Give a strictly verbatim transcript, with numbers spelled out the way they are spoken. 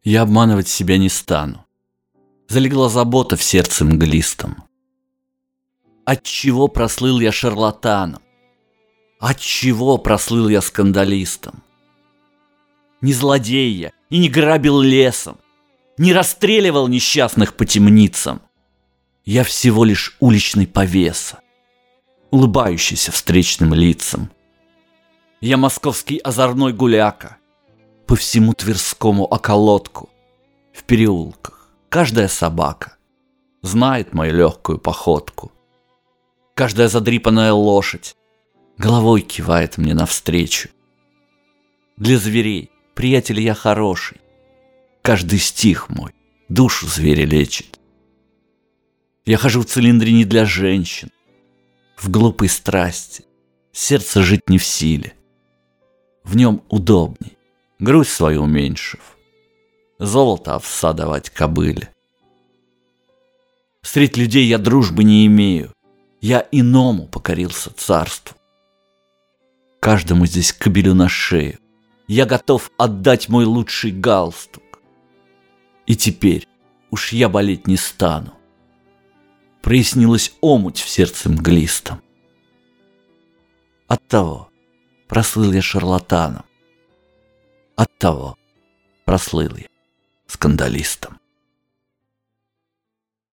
Я обманывать себя не стану. Залегла забота в сердце мглистом. Отчего прослыл я шарлатаном? Отчего прослыл я скандалистом? Не злодей я и не грабил лесом, не расстреливал несчастных по темницам. Я всего лишь уличный повеса, улыбающийся встречным лицам. Я московский озорной гуляка, по всему Тверскому околотку, в переулках каждая собака знает мою легкую походку. Каждая задрипанная лошадь головой кивает мне навстречу. Для зверей, приятель, я хороший, каждый стих мой душу зверя лечит. Я хожу в цилиндре не для женщин, в глупой страсти сердце жить не в силе. В нем удобней, грудь свою уменьшив, золото овса давать кобыле. Средь людей я дружбы не имею, я иному покорился царству. Каждому здесь кобелю на шею я готов отдать мой лучший галстук. И теперь уж я болеть не стану. Прояснилась омуть в сердце мглистом. Оттого прослыл я шарлатаном, оттого прослыл я скандалистом.